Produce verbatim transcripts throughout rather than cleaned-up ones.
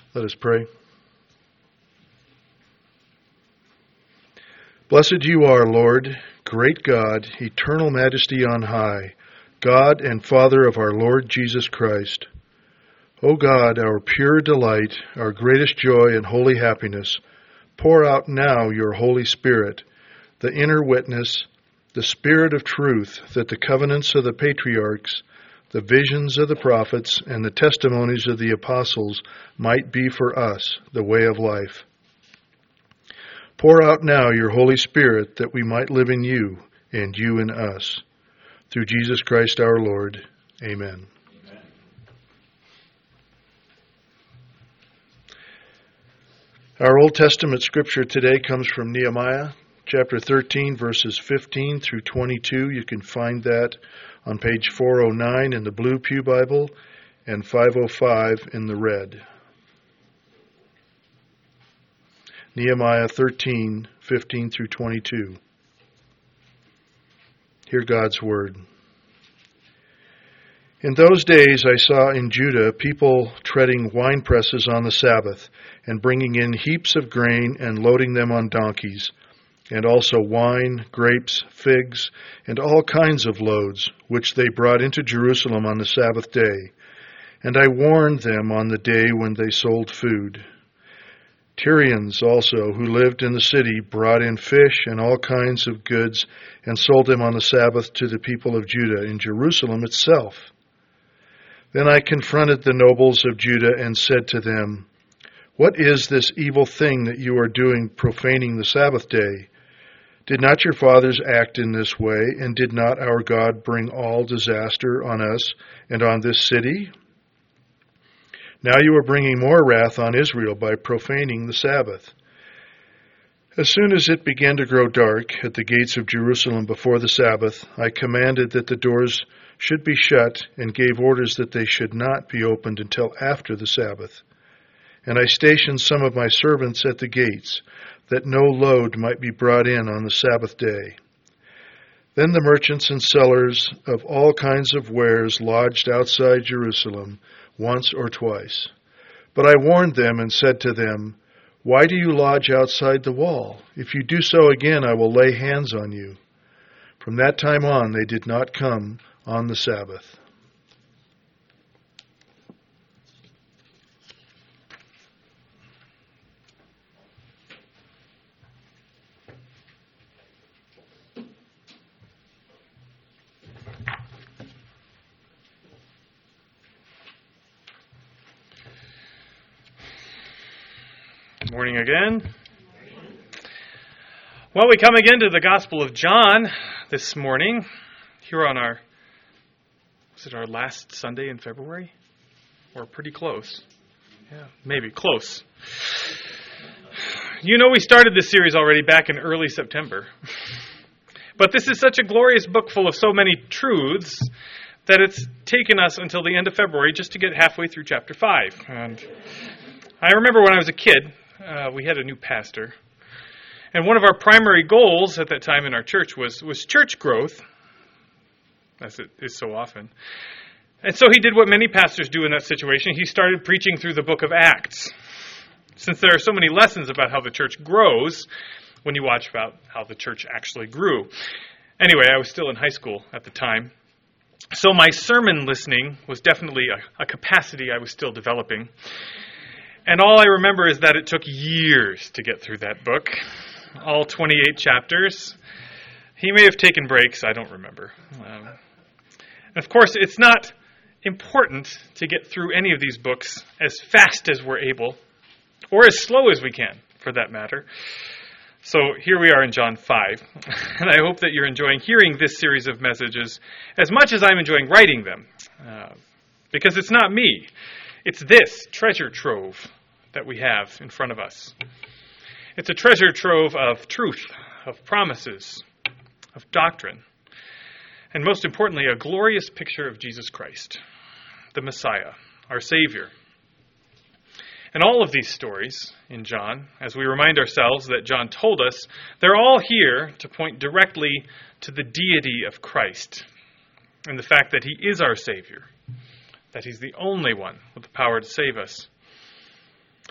Let us pray. Blessed you are, Lord, great God, eternal majesty on high, God and Father of our Lord Jesus Christ. O God, our pure delight, our greatest joy and holy happiness, pour out now your Holy Spirit, the inner witness, the Spirit of truth, that the covenants of the patriarchs, the visions of the prophets, and the testimonies of the apostles might be for us the way of life. Pour out now your Holy Spirit, that we might live in you, and you in us. Through Jesus Christ our Lord. Amen. Amen. Our Old Testament scripture today comes from Nehemiah, chapter thirteen, verses fifteen through twenty-two. You can find that on page four oh nine in the Blue Pew Bible and five oh five in the red. Nehemiah thirteen, fifteen through twenty-two. Hear God's word. In those days I saw in Judah people treading wine presses on the Sabbath, and bringing in heaps of grain and loading them on donkeys, and also wine, grapes, figs, and all kinds of loads, which they brought into Jerusalem on the Sabbath day. And I warned them on the day when they sold food. Tyrians also, who lived in the city, brought in fish and all kinds of goods, and sold them on the Sabbath to the people of Judah in Jerusalem itself. Then I confronted the nobles of Judah and said to them, "What is this evil thing that you are doing, profaning the Sabbath day? Did not your fathers act in this way, and did not our God bring all disaster on us and on this city? Now you are bringing more wrath on Israel by profaning the Sabbath." As soon as it began to grow dark at the gates of Jerusalem before the Sabbath, I commanded that the doors should be shut and gave orders that they should not be opened until after the Sabbath. And I stationed some of my servants at the gates, that no load might be brought in on the Sabbath day. Then the merchants and sellers of all kinds of wares lodged outside Jerusalem once or twice. But I warned them and said to them, "Why do you lodge outside the wall? If you do so again, I will lay hands on you." From that time on, they did not come on the Sabbath. Good morning again. Well, we come again to the Gospel of John this morning, here on our, was it our last Sunday in February? Or pretty close. Yeah, maybe, close. You know, we started this series already back in early September. But this is such a glorious book full of so many truths that it's taken us until the end of February just to get halfway through chapter five. And I remember when I was a kid, Uh, we had a new pastor. And one of our primary goals at that time in our church was, was church growth, as it is so often. And so he did what many pastors do in that situation. He started preaching through the book of Acts. Since there are so many lessons about how the church grows, when you watch about how the church actually grew. Anyway, I was still in high school at the time. So my sermon listening was definitely a, a capacity I was still developing. And all I remember is that it took years to get through that book, all twenty-eight chapters. He may have taken breaks, I don't remember. Um, and of course, it's not important to get through any of these books as fast as we're able, or as slow as we can, for that matter. So here we are in John five, and I hope that you're enjoying hearing this series of messages as much as I'm enjoying writing them, uh, because it's not me. It's this treasure trove that we have in front of us. It's a treasure trove of truth, of promises, of doctrine, and most importantly, a glorious picture of Jesus Christ, the Messiah, our Savior. And all of these stories in John, as we remind ourselves that John told us, they're all here to point directly to the deity of Christ and the fact that he is our Savior, that he's the only one with the power to save us.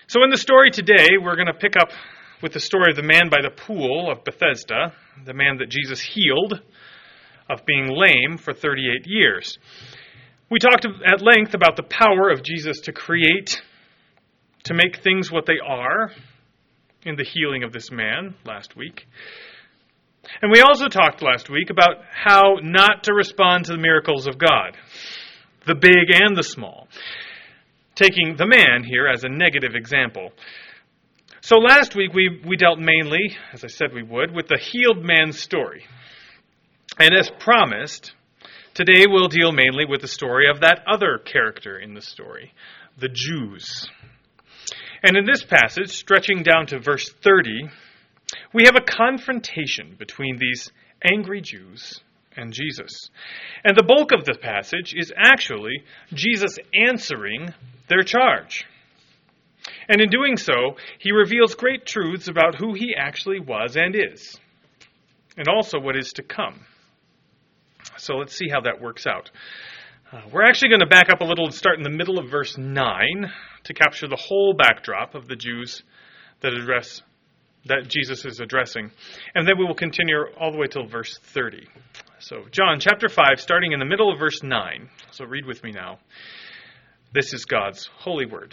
So in the story today, we're going to pick up with the story of the man by the pool of Bethesda, the man that Jesus healed of being lame for thirty-eight years. We talked at length about the power of Jesus to create, to make things what they are, in the healing of this man last week. And we also talked last week about how not to respond to the miracles of God, the big and the small, taking the man here as a negative example. So last week we, we dealt mainly, as I said we would, with the healed man's story. And as promised, today we'll deal mainly with the story of that other character in the story, the Jews. And in this passage, stretching down to verse thirty, we have a confrontation between these angry Jews and Jesus. And the bulk of the passage is actually Jesus answering their charge. And in doing so, he reveals great truths about who he actually was and is, and also what is to come. So let's see how that works out. Uh, we're actually going to back up a little and start in the middle of verse nine to capture the whole backdrop of the Jews that address that Jesus is addressing. And then we will continue all the way till verse thirty. So John chapter five, starting in the middle of verse nine. So read with me now. This is God's holy word.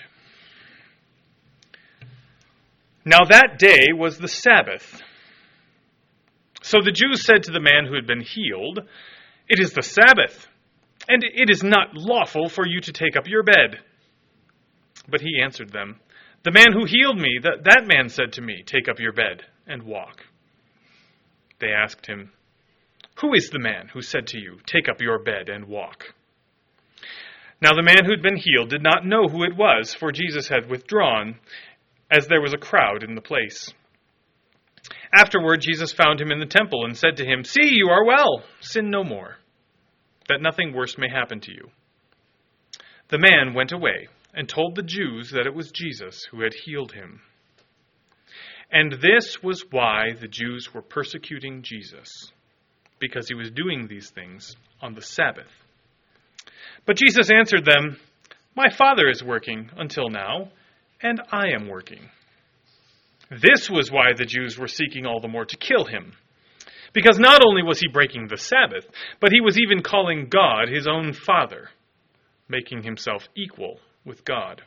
Now that day was the Sabbath. So the Jews said to the man who had been healed, "It is the Sabbath, and it is not lawful for you to take up your bed." But he answered them, "The man who healed me, that, that man said to me, 'Take up your bed and walk.'" They asked him, "Who is the man who said to you, 'Take up your bed and walk'?" Now the man who had been healed did not know who it was, for Jesus had withdrawn, as there was a crowd in the place. Afterward, Jesus found him in the temple and said to him, "See, you are well. Sin no more, that nothing worse may happen to you." The man went away and told the Jews that it was Jesus who had healed him. And this was why the Jews were persecuting Jesus, because he was doing these things on the Sabbath. But Jesus answered them, "My Father is working until now, and I am working." This was why the Jews were seeking all the more to kill him, because not only was he breaking the Sabbath, but he was even calling God his own Father, making himself equal with God.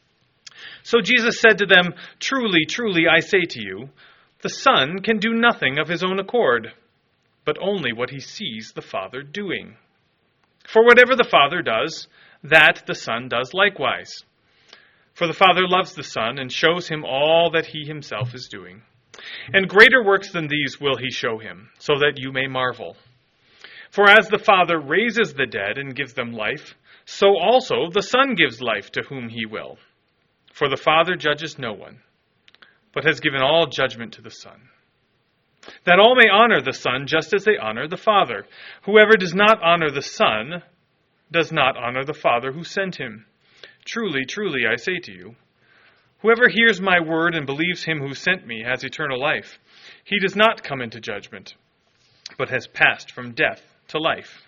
So Jesus said to them, "Truly, truly, I say to you, the Son can do nothing of his own accord, but only what he sees the Father doing. For whatever the Father does, that the Son does likewise. For the Father loves the Son and shows him all that he himself is doing. And greater works than these will he show him, so that you may marvel. For as the Father raises the dead and gives them life, so also the Son gives life to whom he will. For the Father judges no one, but has given all judgment to the Son, that all may honor the Son just as they honor the Father. Whoever does not honor the Son does not honor the Father who sent him. Truly, truly, I say to you, whoever hears my word and believes him who sent me has eternal life. He does not come into judgment, but has passed from death to life.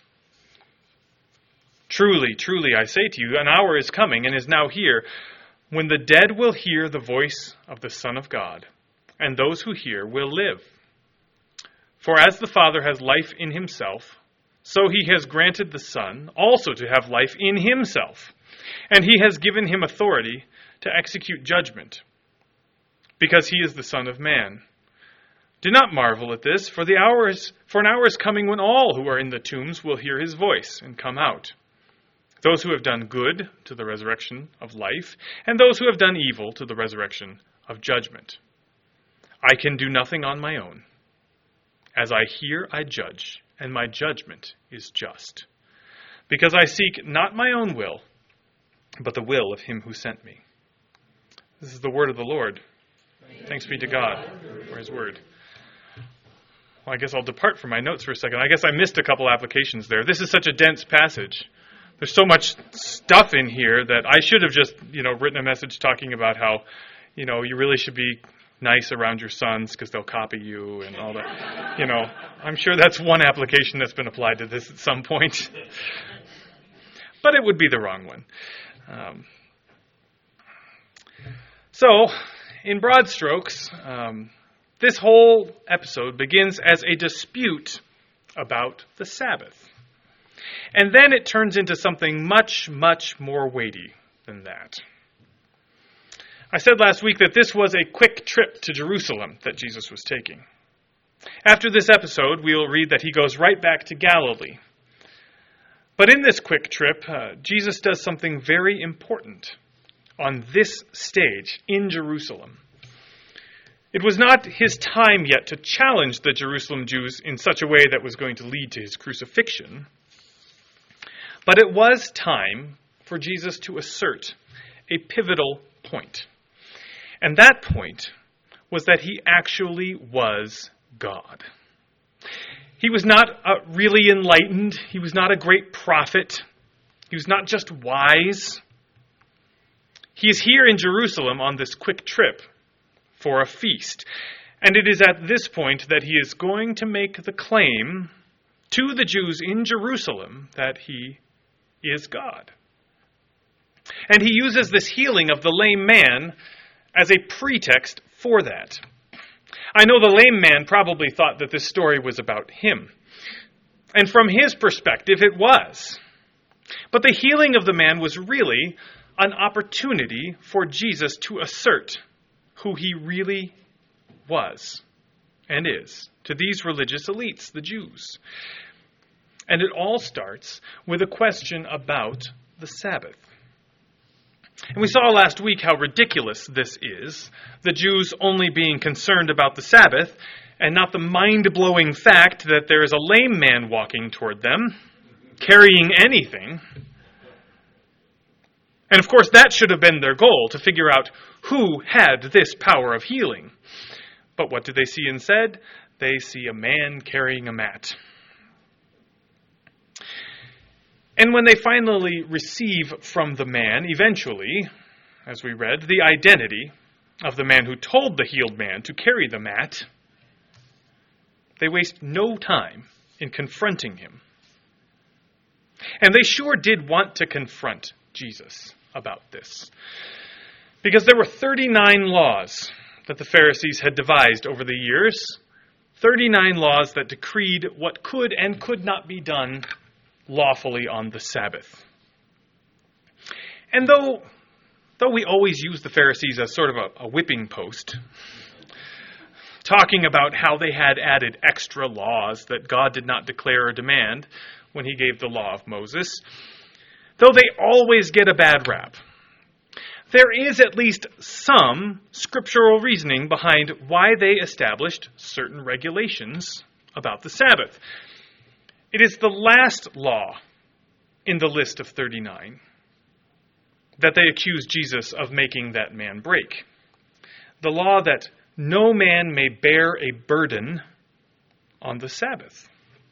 Truly, truly, I say to you, an hour is coming and is now here, when the dead will hear the voice of the Son of God, and those who hear will live. For as the Father has life in himself, so he has granted the Son also to have life in himself. And he has given him authority to execute judgment, because he is the Son of Man. Do not marvel at this, for the hour is, for an hour is coming when all who are in the tombs will hear his voice and come out. Those who have done good to the resurrection of life, and those who have done evil to the resurrection of judgment. I can do nothing on my own. As I hear, I judge, and my judgment is just. Because I seek not my own will, but the will of him who sent me." This is the word of the Lord. Thanks be to God for his word. Well, I guess I'll depart from my notes for a second. I guess I missed a couple applications there. This is such a dense passage. There's so much stuff in here that I should have just, you know, written a message talking about how, you know, you really should be nice around your sons because they'll copy you and all that. You know, I'm sure that's one application that's been applied to this at some point. But it would be the wrong one. Um, So, in broad strokes, um, this whole episode begins as a dispute about the Sabbath. And then it turns into something much, much more weighty than that. I said last week that this was a quick trip to Jerusalem that Jesus was taking. After this episode, we'll read that he goes right back to Galilee. But in this quick trip, uh, Jesus does something very important on this stage in Jerusalem. It was not his time yet to challenge the Jerusalem Jews in such a way that was going to lead to his crucifixion. But it was time for Jesus to assert a pivotal point. And that point was that he actually was God. He was not uh, really enlightened. He was not a great prophet. He was not just wise. He is here in Jerusalem on this quick trip for a feast. And it is at this point that he is going to make the claim to the Jews in Jerusalem that he is God. And he uses this healing of the lame man as a pretext for that. I know the lame man probably thought that this story was about him. And from his perspective, it was. But the healing of the man was really an opportunity for Jesus to assert who he really was and is to these religious elites, the Jews. And it all starts with a question about the Sabbath. And we saw last week how ridiculous this is, the Jews only being concerned about the Sabbath and not the mind-blowing fact that there is a lame man walking toward them, carrying anything. And of course, that should have been their goal, to figure out who had this power of healing. But what do they see instead? They see a man carrying a mat. And when they finally receive from the man, eventually, as we read, the identity of the man who told the healed man to carry the mat, they waste no time in confronting him. And they sure did want to confront Jesus about this, because there were thirty-nine laws that the Pharisees had devised over the years, thirty-nine laws that decreed what could and could not be done lawfully on the Sabbath. And though, though we always use the Pharisees as sort of a, a whipping post, talking about how they had added extra laws that God did not declare or demand when he gave the law of Moses, though they always get a bad rap, there is at least some scriptural reasoning behind why they established certain regulations about the Sabbath. It is the last law in the list of thirty-nine that they accuse Jesus of making that man break. The law that no man may bear a burden on the Sabbath.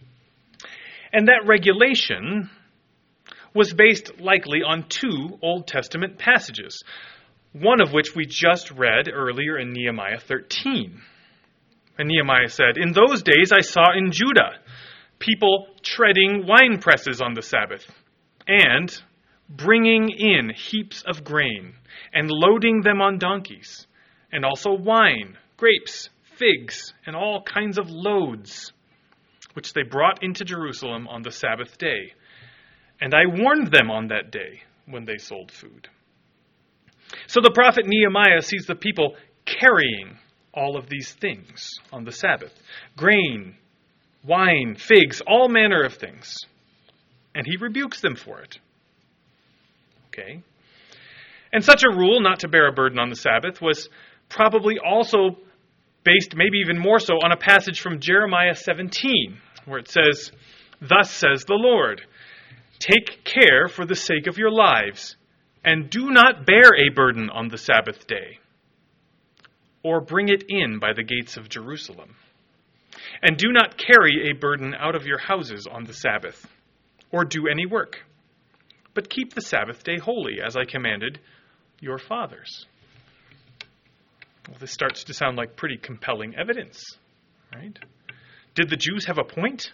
And that regulation was based likely on two Old Testament passages, one of which we just read earlier in Nehemiah thirteen. And Nehemiah said, "In those days I saw in Judah people treading wine presses on the Sabbath, and bringing in heaps of grain, and loading them on donkeys, and also wine, grapes, figs, and all kinds of loads, which they brought into Jerusalem on the Sabbath day. And I warned them on that day when they sold food." So the prophet Nehemiah sees the people carrying all of these things on the Sabbath. Grain, wine, figs, all manner of things. And he rebukes them for it. Okay? And such a rule, not to bear a burden on the Sabbath, was probably also based, maybe even more so, on a passage from Jeremiah seventeen, where it says, "Thus says the Lord, take care for the sake of your lives, and do not bear a burden on the Sabbath day, or bring it in by the gates of Jerusalem. And do not carry a burden out of your houses on the Sabbath, or do any work, but keep the Sabbath day holy, as I commanded your fathers." Well, this starts to sound like pretty compelling evidence, right? Did the Jews have a point?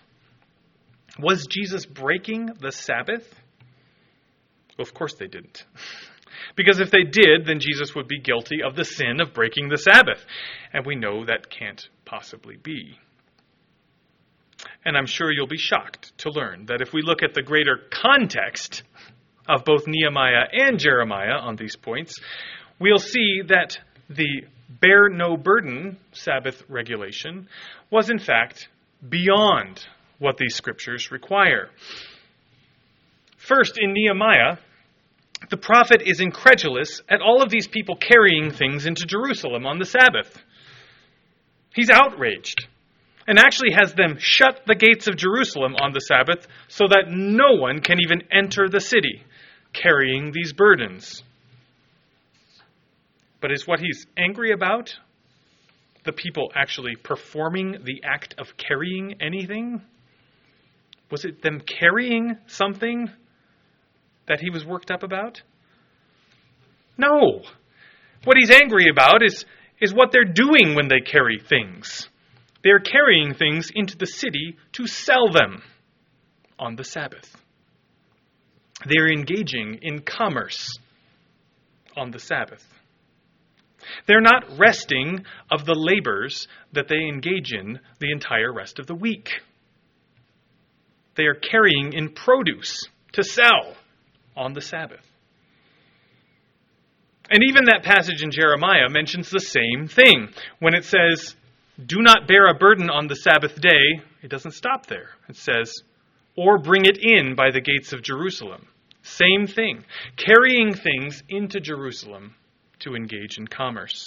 Was Jesus breaking the Sabbath? Well, of course they didn't. Because if they did, then Jesus would be guilty of the sin of breaking the Sabbath. And we know that can't possibly be. And I'm sure you'll be shocked to learn that if we look at the greater context of both Nehemiah and Jeremiah on these points, we'll see that the bear no burden Sabbath regulation was in fact beyond what these scriptures require. First, in Nehemiah, the prophet is incredulous at all of these people carrying things into Jerusalem on the Sabbath. He's outraged and actually has them shut the gates of Jerusalem on the Sabbath so that no one can even enter the city carrying these burdens. But is what he's angry about the people actually performing the act of carrying anything? Was it them carrying something that he was worked up about? No. What he's angry about is, is what they're doing when they carry things. They're carrying things into the city to sell them on the Sabbath. They're engaging in commerce on the Sabbath. They're not resting of the labors that they engage in the entire rest of the week. They are carrying in produce to sell on the Sabbath. And even that passage in Jeremiah mentions the same thing. When it says, do not bear a burden on the Sabbath day, it doesn't stop there. It says, or bring it in by the gates of Jerusalem. Same thing. Carrying things into Jerusalem to engage in commerce.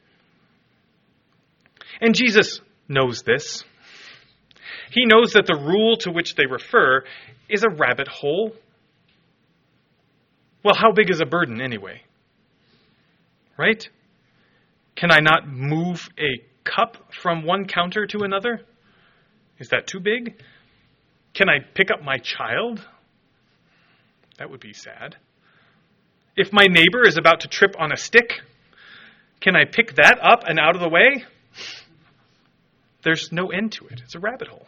And Jesus knows this. He knows that the rule to which they refer is a rabbit hole. Well, how big is a burden anyway? Right? Can I not move a cup from one counter to another? Is that too big? Can I pick up my child? That would be sad. If my neighbor is about to trip on a stick, can I pick that up and out of the way? There's no end to it. It's a rabbit hole.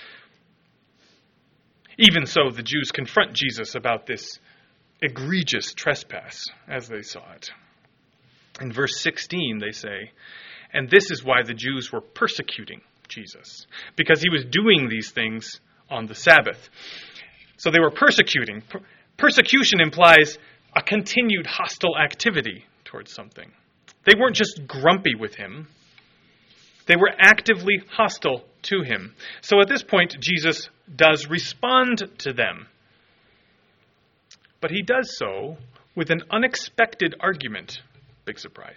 Even so, the Jews confront Jesus about this egregious trespass as they saw it. In verse sixteen, they say, and this is why the Jews were persecuting Jesus, because he was doing these things on the Sabbath. So they were persecuting. Per- persecution implies a continued hostile activity towards something. They weren't just grumpy with him. They were actively hostile to him. So at this point, Jesus does respond to them. But he does so with an unexpected argument. Big surprise.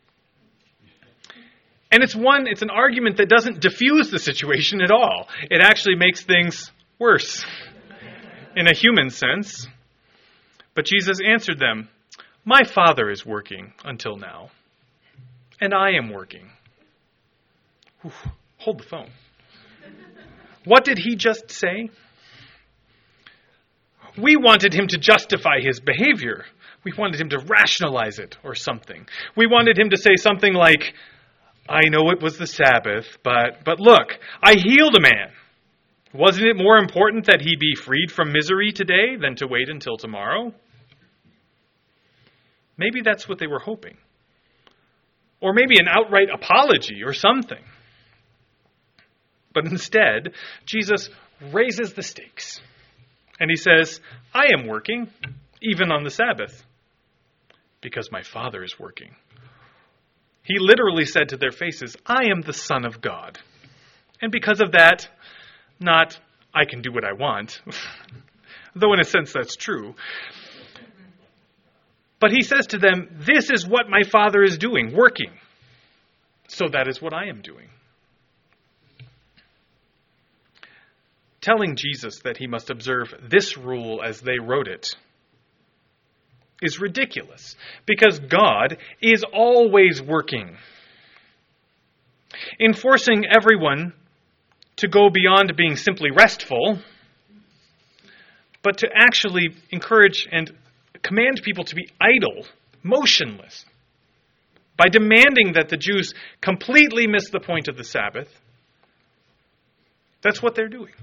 And it's one, it's an argument that doesn't diffuse the situation at all. It actually makes things worse in a human sense. But Jesus answered them, my Father is working until now, and I am working. Whew, hold the phone. What did he just say? We wanted him to justify his behavior. We wanted him to rationalize it or something. We wanted him to say something like, I know it was the Sabbath, but but look, I healed a man. Wasn't it more important that he be freed from misery today than to wait until tomorrow? Maybe that's what they were hoping. Or maybe an outright apology or something. But instead, Jesus raises the stakes. And he says, I am working, even on the Sabbath, because my Father is working. He literally said to their faces, I am the Son of God. And because of that, not, I can do what I want, though in a sense that's true. But he says to them, this is what my Father is doing, working. So that is what I am doing. Telling Jesus that he must observe this rule as they wrote it is ridiculous, because God is always working. In forcing everyone to go beyond being simply restful, but to actually encourage and command people to be idle, motionless, by demanding that the Jews completely miss the point of the Sabbath, that's what they're doing.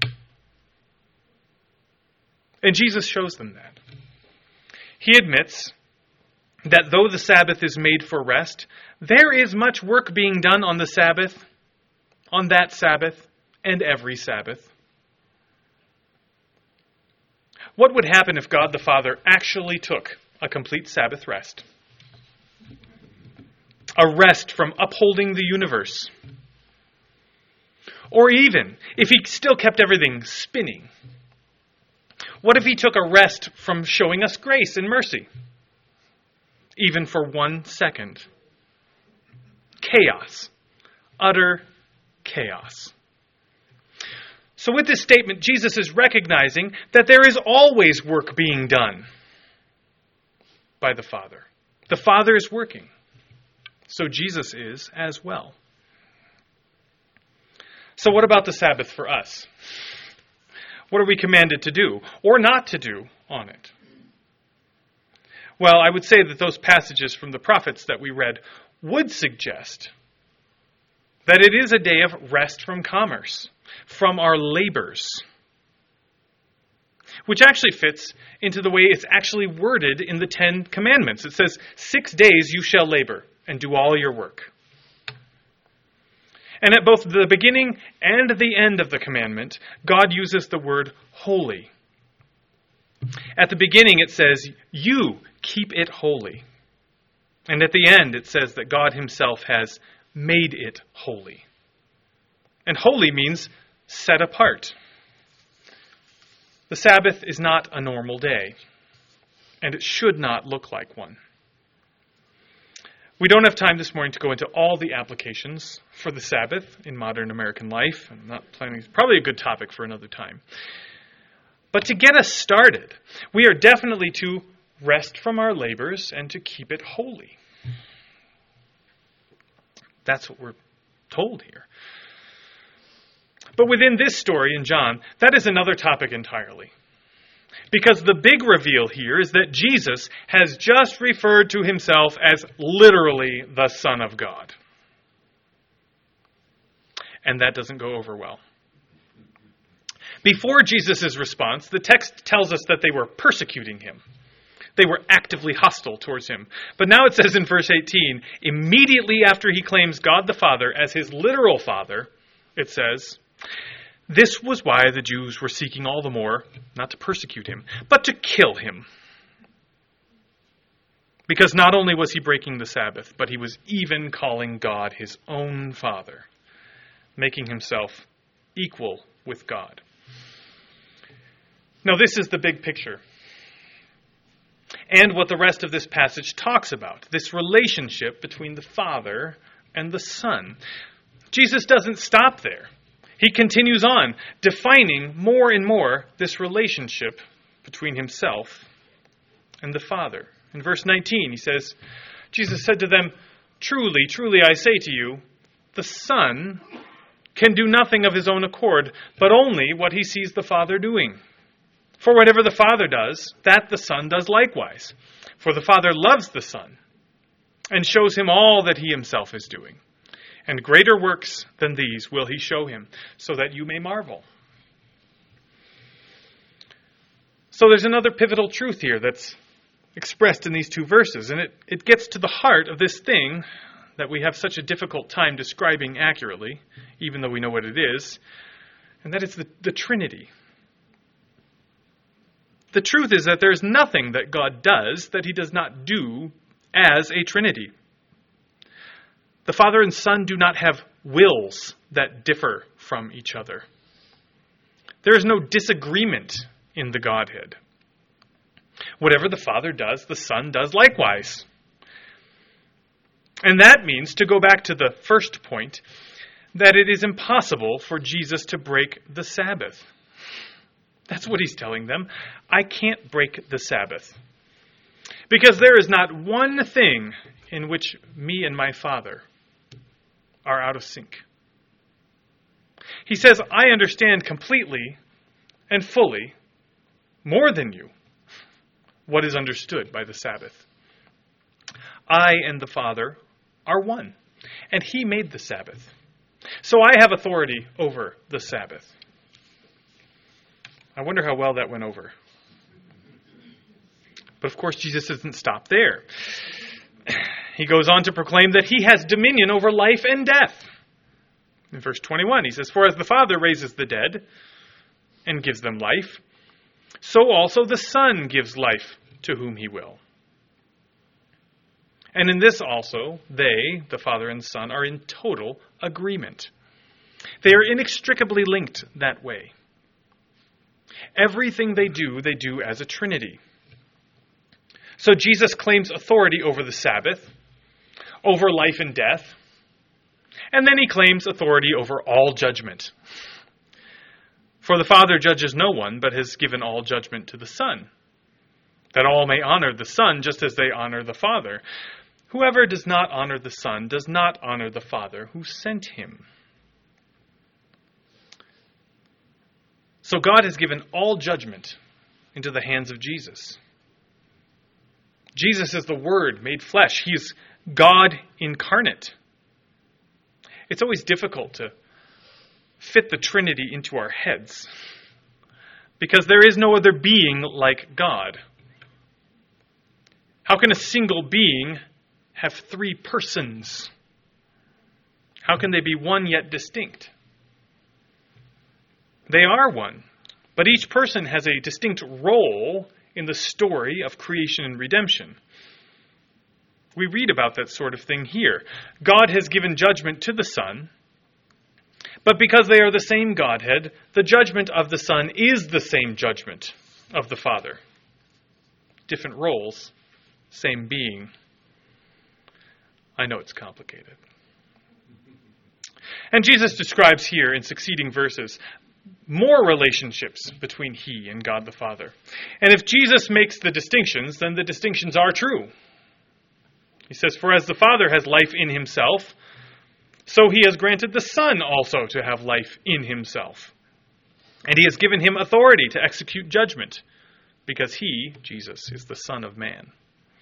And Jesus shows them that. He admits that though the Sabbath is made for rest, there is much work being done on the Sabbath, on that Sabbath, and every Sabbath. What would happen if God the Father actually took a complete Sabbath rest? A rest from upholding the universe. Or even, if he still kept everything spinning, what if he took a rest from showing us grace and mercy? Even for one second. Chaos. Utter chaos. So with this statement, Jesus is recognizing that there is always work being done by the Father. The Father is working. So Jesus is as well. So what about the Sabbath for us? What are we commanded to do or not to do on it? Well, I would say that those passages from the prophets that we read would suggest that it is a day of rest from commerce, from our labors, which actually fits into the way it's actually worded in the Ten Commandments. It says, six days you shall labor and do all your work. And at both the beginning and the end of the commandment, God uses the word holy. At the beginning it says, you keep it holy. And at the end it says that God himself has made it holy. And holy means set apart. The Sabbath is not a normal day, and it should not look like one. We don't have time this morning to go into all the applications for the Sabbath in modern American life. I'm not planning. It's probably a good topic for another time. But to get us started, we are definitely to rest from our labors and to keep it holy. That's what we're told here. But within this story in John, that is another topic entirely. Because the big reveal here is that Jesus has just referred to himself as literally the Son of God. And that doesn't go over well. Before Jesus' response, the text tells us that they were persecuting him. They were actively hostile towards him. But now it says in verse eighteen, immediately after he claims God the Father as his literal Father, it says, this was why the Jews were seeking all the more, not to persecute him, but to kill him. Because not only was he breaking the Sabbath, but he was even calling God his own Father, making himself equal with God. Now this is the big picture. And what the rest of this passage talks about, this relationship between the Father and the Son. Jesus doesn't stop there. He continues on, defining more and more this relationship between himself and the Father. In verse nineteen, he says, Jesus said to them, truly, truly, I say to you, the Son can do nothing of his own accord, but only what he sees the Father doing. For whatever the Father does, that the Son does likewise. For the Father loves the Son and shows him all that he himself is doing. And greater works than these will he show him, so that you may marvel. So there's another pivotal truth here that's expressed in these two verses, and it, it gets to the heart of this thing that we have such a difficult time describing accurately, even though we know what it is, and that is the, the Trinity. The truth is that there's nothing that God does that he does not do as a Trinity. The Father and Son do not have wills that differ from each other. There is no disagreement in the Godhead. Whatever the Father does, the Son does likewise. And that means, to go back to the first point, that it is impossible for Jesus to break the Sabbath. That's what he's telling them. I can't break the Sabbath. Because there is not one thing in which me and my Father are out of sync. He says, I understand completely and fully, more than you, what is understood by the Sabbath. I and the Father are one, and he made the Sabbath. So I have authority over the Sabbath. I wonder how well that went over. But of course, Jesus doesn't stop there. He goes on to proclaim that he has dominion over life and death. In verse twenty-one, he says, "For as the Father raises the dead and gives them life, so also the Son gives life to whom he will." And in this also, they, the Father and the Son, are in total agreement. They are inextricably linked that way. Everything they do, they do as a Trinity. So Jesus claims authority over the Sabbath, over life and death, and then he claims authority over all judgment. For the Father judges no one, but has given all judgment to the Son, that all may honor the Son just as they honor the Father. Whoever does not honor the Son does not honor the Father who sent him. So God has given all judgment into the hands of Jesus. Jesus is the Word made flesh. He is God incarnate. It's always difficult to fit the Trinity into our heads, because there is no other being like God. How can a single being have three persons? How can they be one yet distinct? They are one, but each person has a distinct role in the story of creation and redemption. We read about that sort of thing here. God has given judgment to the Son, but because they are the same Godhead, the judgment of the Son is the same judgment of the Father. Different roles, same being. I know it's complicated. And Jesus describes here in succeeding verses more relationships between he and God the Father. And if Jesus makes the distinctions, then the distinctions are true. He says, "For as the Father has life in himself, so he has granted the Son also to have life in himself. And he has given him authority to execute judgment, because he, Jesus, is the Son of Man."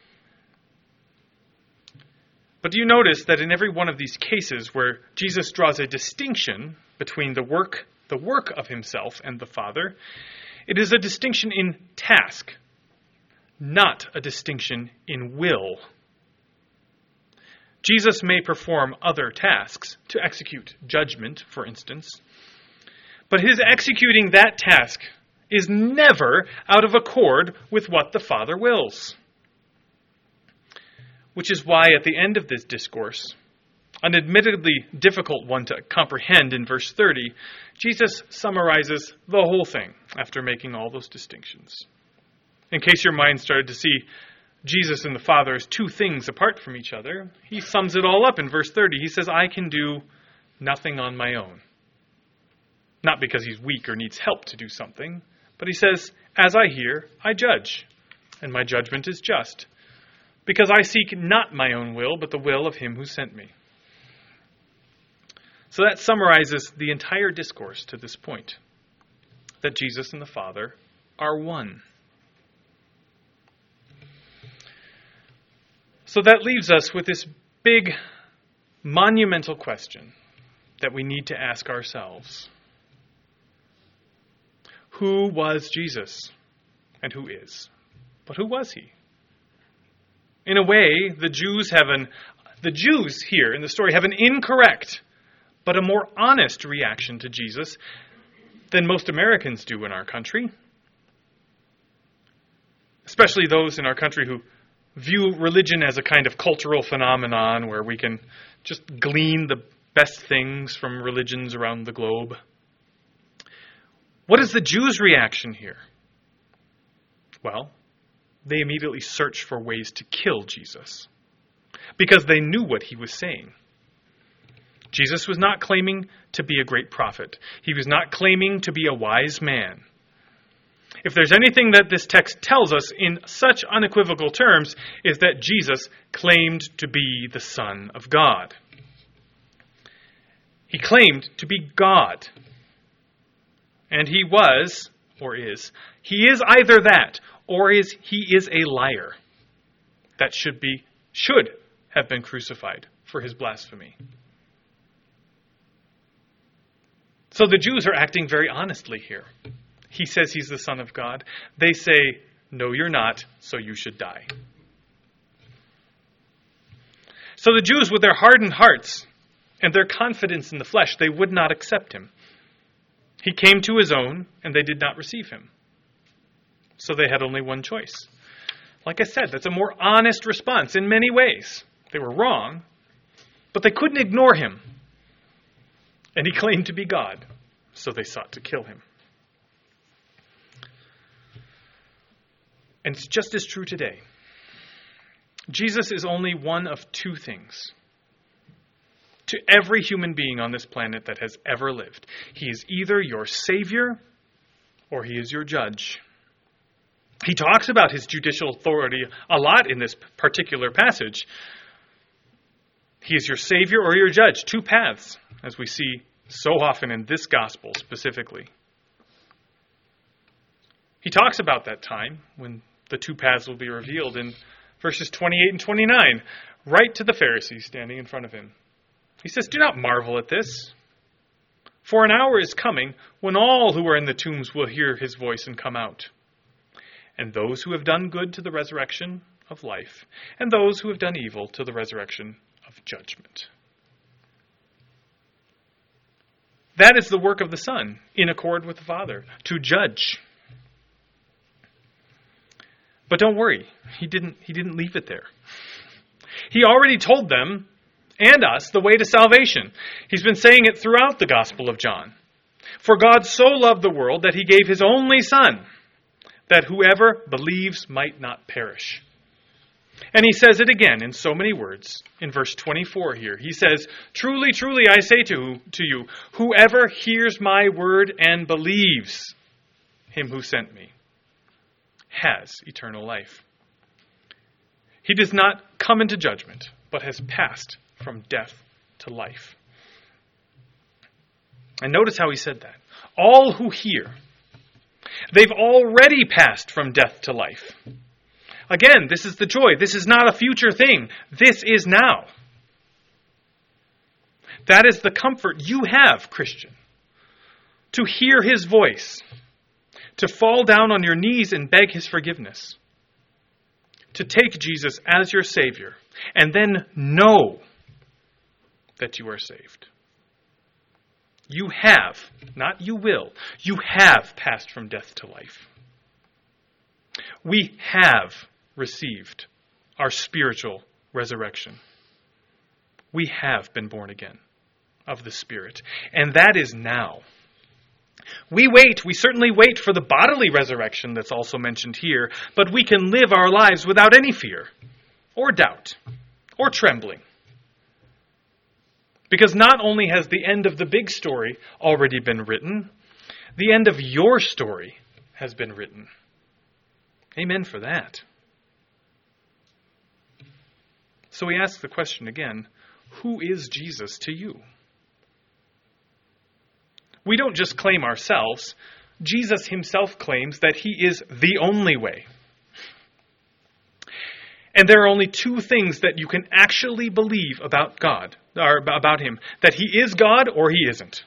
But do you notice that in every one of these cases where Jesus draws a distinction between the work, the work of himself and the Father, it is a distinction in task, not a distinction in will. Jesus may perform other tasks, to execute judgment, for instance, but his executing that task is never out of accord with what the Father wills. Which is why at the end of this discourse, an admittedly difficult one to comprehend in verse thirty, Jesus summarizes the whole thing after making all those distinctions. In case your mind started to see Jesus and the Father as two things apart from each other, he sums it all up in verse thirty. He says, "I can do nothing on my own." Not because he's weak or needs help to do something, but he says, "As I hear, I judge, and my judgment is just, because I seek not my own will, but the will of him who sent me." So that summarizes the entire discourse to this point, that Jesus and the Father are one. So that leaves us with this big, monumental question that we need to ask ourselves. Who was Jesus? And who is? But who was he? In a way, the Jews have an, the Jews here in the story have an incorrect, but a more honest reaction to Jesus than most Americans do in our country. Especially those in our country who view religion as a kind of cultural phenomenon where we can just glean the best things from religions around the globe. What is the Jews' reaction here? Well, they immediately searched for ways to kill Jesus, because they knew what he was saying. Jesus was not claiming to be a great prophet. He was not claiming to be a wise man. If there's anything that this text tells us in such unequivocal terms, is that Jesus claimed to be the Son of God. He claimed to be God. And he was, or is, he is either that, or is he is a liar that should be, should have been crucified for his blasphemy. So the Jews are acting very honestly here. He says he's the Son of God. They say No, you're not, so you should die. So the Jews, with their hardened hearts and their confidence in the flesh, they would not accept him. He came to his own, and they did not receive him. So they had only one choice. Like I said, that's a more honest response in many ways. They were wrong, but they couldn't ignore him. And he claimed to be God, so they sought to kill him. And it's just as true today. Jesus is only one of two things to every human being on this planet that has ever lived. He is either your Savior or he is your judge. He talks about his judicial authority a lot in this particular passage. He is your Savior or your judge. Two paths, as we see so often in this gospel specifically. He talks about that time when the two paths will be revealed in verses twenty-eight and twenty-nine, right to the Pharisees standing in front of him. He says, "Do not marvel at this, for an hour is coming when all who are in the tombs will hear his voice and come out. And those who have done good to the resurrection of life, and those who have done evil to the resurrection of judgment." That is the work of the Son, in accord with the Father, to judge. But don't worry, he didn't, he didn't leave it there. He already told them and us the way to salvation. He's been saying it throughout the Gospel of John. For God so loved the world that he gave his only Son, that whoever believes might not perish. And he says it again in so many words in verse twenty-four here. He says, "Truly, truly, I say to, to you, whoever hears my word and believes him who sent me has eternal life. He does not come into judgment, but has passed from death to life." And notice how he said that. All who hear, they've already passed from death to life. Again, this is the joy. This is not a future thing. This is now. That is the comfort you have, Christian, to hear his voice, to fall down on your knees and beg his forgiveness, to take Jesus as your Savior, and then know that you are saved. You have, not you will, you have passed from death to life. We have received our spiritual resurrection. We have been born again of the Spirit, and that is now. We wait, we certainly wait for the bodily resurrection that's also mentioned here, but we can live our lives without any fear, or doubt, or trembling. Because not only has the end of the big story already been written, the end of your story has been written. Amen for that. So we ask the question again, who is Jesus to you? We don't just claim ourselves. Jesus himself claims that he is the only way. And there are only two things that you can actually believe about God, or about him. That he is God or he isn't.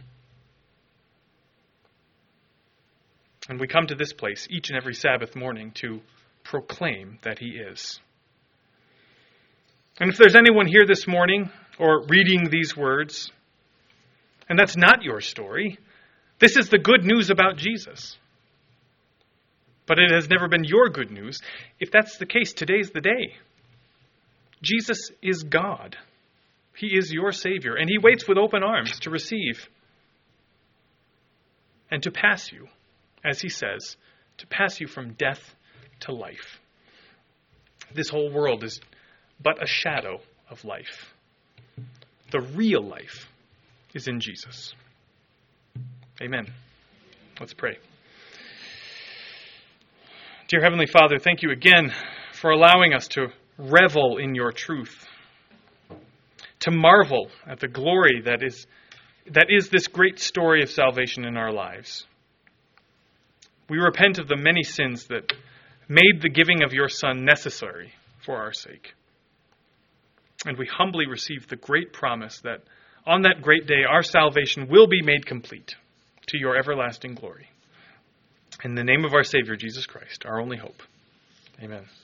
And we come to this place each and every Sabbath morning to proclaim that he is. And if there's anyone here this morning or reading these words, and that's not your story, this is the good news about Jesus. But it has never been your good news. If that's the case, today's the day. Jesus is God. He is your Savior, and he waits with open arms to receive and to pass you, as he says, to pass you from death to life. This whole world is but a shadow of life. The real life is in Jesus. Amen. Let's pray. Dear Heavenly Father, thank you again for allowing us to revel in your truth, to marvel at the glory that is that is this great story of salvation in our lives. We repent of the many sins that made the giving of your Son necessary for our sake. And we humbly receive the great promise that on that great day our salvation will be made complete to your everlasting glory. In the name of our Savior, Jesus Christ, our only hope. Amen.